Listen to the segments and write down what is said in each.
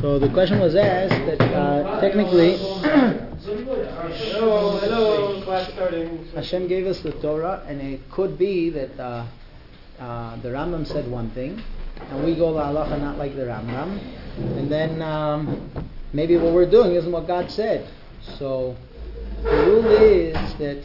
So the question was asked that technically Hashem gave us the Torah, and it could be that the Rambam said one thing, and we go la halacha not like the Rambam, and then maybe what we're doing isn't what God said. So the rule is that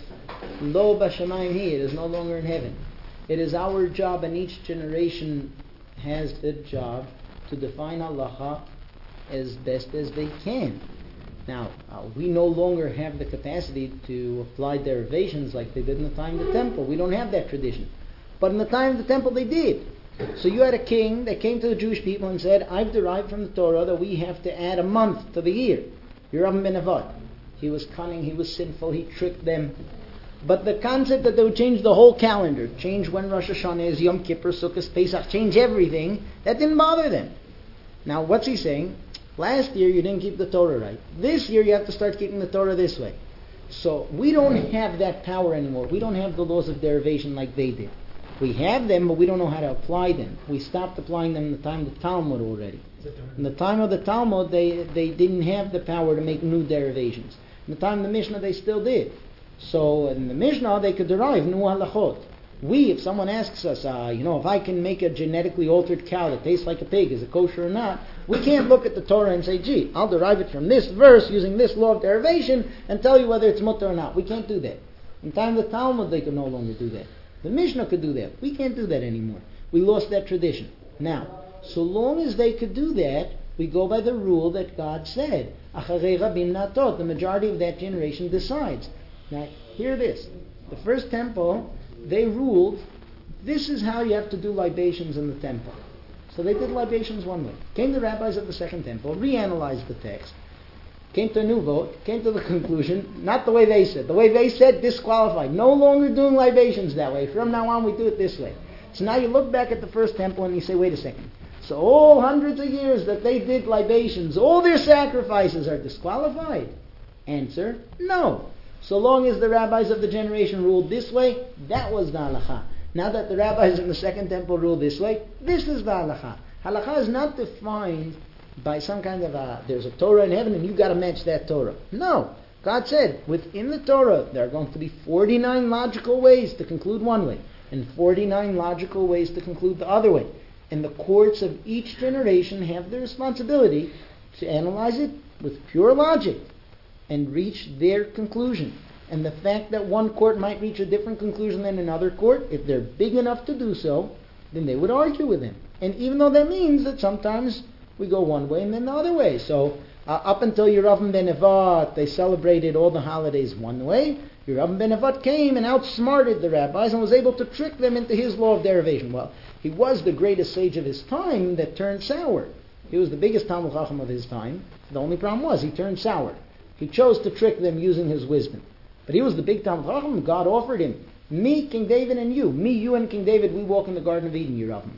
lo b'shamayim hi, it is no longer in heaven. It is our job, and each generation has the job to define halacha as best as they can. Now, we no longer have the capacity to apply derivations like they did in the time of the temple. We don't have that tradition. But in the time of the temple, they did. So you had a king that came to the Jewish people and said, I've derived from the Torah that we have to add a month to the year. Yeravim ben Nevat. He was cunning, he was sinful, he tricked them. But the concept that they would change the whole calendar, change when Rosh Hashanah is, Yom Kippur, Sukkot, Pesach, change everything, that didn't bother them. Now, what's he saying? Last year you didn't keep the Torah right. This year you have to start keeping the Torah this way. So we don't have that power anymore. We don't have the laws of derivation like they did. We have them, but we don't know how to apply them. We stopped applying them in the time of the Talmud already. In the time of the Talmud, they didn't have the power to make new derivations. In the time of the Mishnah, they still did. So in the Mishnah, they could derive new halachot. We, if someone asks us, if I can make a genetically altered cow that tastes like a pig, is it kosher or not? We can't look at the Torah and say, gee, I'll derive it from this verse using this law of derivation and tell you whether it's mutter or not. We can't do that. In time of the Talmud, they could no longer do that. The Mishnah could do that. We can't do that anymore. We lost that tradition. Now, so long as they could do that, we go by the rule that God said. Acharei rabim natot. The majority of that generation decides. Now, hear this. The first temple, they ruled, this is how you have to do libations in the temple. So they did libations one way. Came the rabbis of the second temple, reanalyzed the text, came to a new vote, came to the conclusion, not the way they said. The way they said, disqualified. No longer doing libations that way. From now on, we do it this way. So now you look back at the first temple and you say, wait a second. So all hundreds of years that they did libations, all their sacrifices are disqualified? Answer, no. So long as the rabbis of the generation ruled this way, that was the halacha. Now that the rabbis in the second temple ruled this way, this is the halacha. Halacha is not defined by some kind of there's a Torah in heaven and you've got to match that Torah. No. God said, within the Torah, there are going to be 49 logical ways to conclude one way, and 49 logical ways to conclude the other way. And the courts of each generation have the responsibility to analyze it with pure logic and reach their conclusion. And the fact that one court might reach a different conclusion than another court, if they're big enough to do so, then they would argue with him. And even though that means that sometimes we go one way and then the other way. So up until Yeravim ben Nevat, they celebrated all the holidays one way. Yeravim ben Nevat came and outsmarted the rabbis and was able to trick them into his law of derivation. Well, he was the greatest sage of his time that turned sour. He was the biggest Talmud Chacham of his time. The only problem was he turned sour. He chose to trick them using his wisdom. But he was the big Talmud Chacham. God offered him, me, King David, and you. Me, you, and King David, we walk in the Garden of Eden, Yeravim.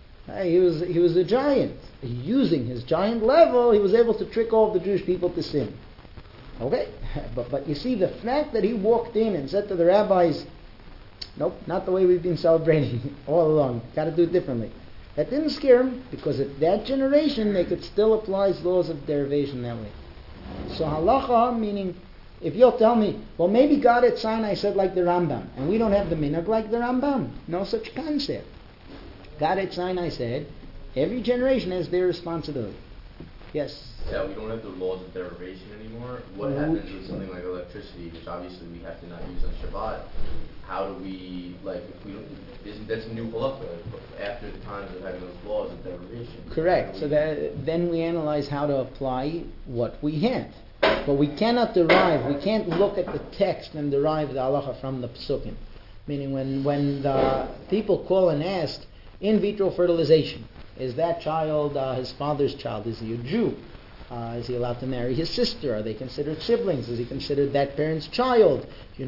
He was a giant. Using his giant level, he was able to trick all of the Jewish people to sin. Okay? But you see, the fact that he walked in and said to the rabbis, nope, not the way we've been celebrating all along. Got to do it differently. That didn't scare him, because at that generation, they could still apply laws of derivation that way. So halacha, meaning, if you'll tell me, well, maybe God at Sinai said like the Rambam, and we don't have the minhag like the Rambam. No such concept. God at Sinai said, every generation has their responsibility. Yes? Yeah, we don't have the laws of derivation anymore. What happens with something like electricity, which obviously we have to not use on Shabbat? How do we, if we don't, that's a new halacha after the times of having those laws of derivation. Correct. So then we analyze how to apply what we have. But we cannot derive, we can't look at the text and derive the halacha from the psukim. Meaning when the people call and ask, in vitro fertilization, is that child his father's child? Is he a Jew? Is he allowed to marry his sister? Are they considered siblings? Is he considered that parent's child?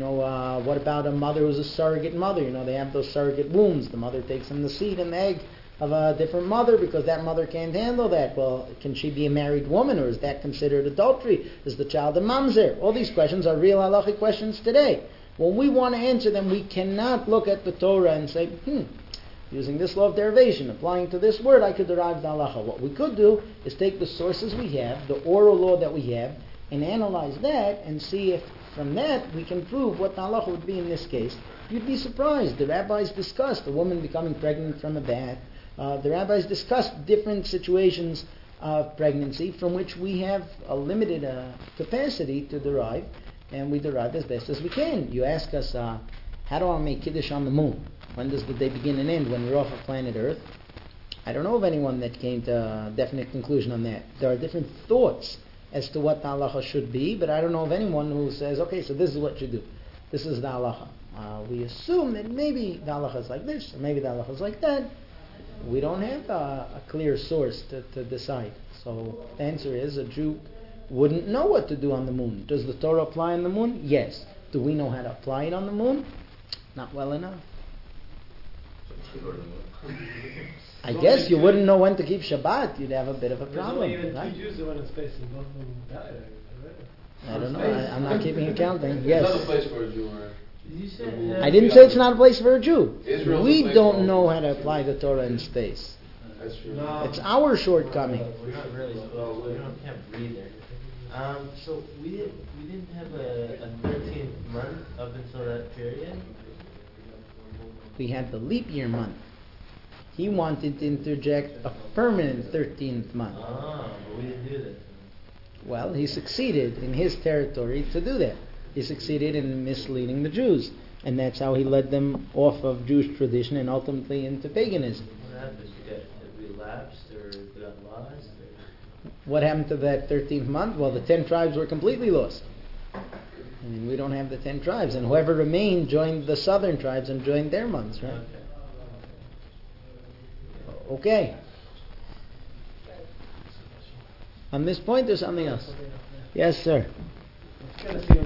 What about a mother who's a surrogate mother? They have those surrogate wombs. The mother takes in the seed and the egg of a different mother because that mother can't handle that. Well, can she be a married woman, or is that considered adultery? Is the child a mamzer? All these questions are real halachic questions today. When we want to answer them, we cannot look at the Torah and say, Using this law of derivation, applying to this word, I could derive the halacha. What we could do is take the sources we have, the oral law that we have, and analyze that and see if from that we can prove what the halacha would be in this case. You'd be surprised. The rabbis discussed a woman becoming pregnant from a bath. The rabbis discussed different situations of pregnancy from which we have a limited capacity to derive, and we derive as best as we can. You ask us, how do I make Kiddush on the moon? When does the day begin and end? When we're off of planet Earth? I don't know of anyone that came to a definite conclusion on that. There are different thoughts as to what the halacha should be, but I don't know of anyone who says, okay, so this is what you do. This is the halacha. We assume that maybe the halacha is like this, or maybe the halacha is like that. We don't have a clear source to decide. So the answer is a Jew wouldn't know what to do on the moon. Does the Torah apply on the moon? Yes. Do we know how to apply it on the moon? Not well enough. I guess you wouldn't know when to keep Shabbat. You'd have a bit of a problem. There's only even right? 2 Jews that went in space and both of them died. I don't know. I'm not keeping accounting. It's Yes. not a place for a Jew, right? You said, I didn't say it's not a place for a Jew. Israel's a We place don't for know all how to Jews. apply the Torah in space. That's true. No. It's our shortcoming. We're not really, well, we can't breathe there. So we didn't have a 13th month up until that period? We had the leap year month. He wanted to interject a permanent 13th month. But we didn't do that. Well, he succeeded in his territory to do that. He succeeded in misleading the Jews. And that's how he led them off of Jewish tradition and ultimately into paganism. What happened? Have we lapsed or we got lost? Or? What happened to that 13th month? Well, the 10 tribes were completely lost. I mean, we don't have the 10 tribes. And whoever remained joined the southern tribes and joined their months, right? Okay. On this point, there's something else. Yes, sir. It's gonna see